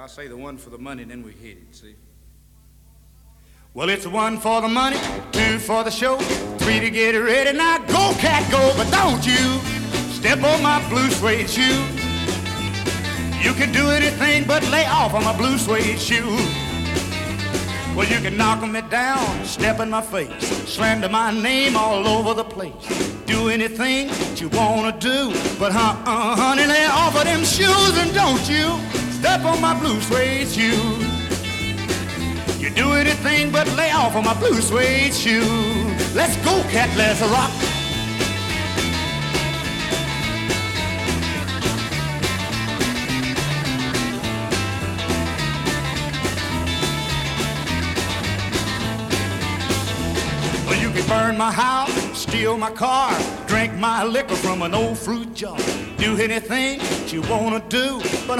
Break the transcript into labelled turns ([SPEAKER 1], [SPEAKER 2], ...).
[SPEAKER 1] I'll say the one for the money, then we hit it, see?
[SPEAKER 2] Well, it's one for the money, two for the show, three to get ready. Now go, cat, go, but don't you step on my blue suede shoe. You can do anything but lay off on my blue suede shoe. Well, you can knock me down, step in my face, slander my name all over the place. Do anything that you wanna do, but honey, lay off of them shoes and don't you step on my blue suede shoe. You do anything but lay off of my blue suede shoe. Let's go, cat, let's rock. Burn my house, steal my car, drink my liquor from an old fruit jar. Do anything that you wanna do, but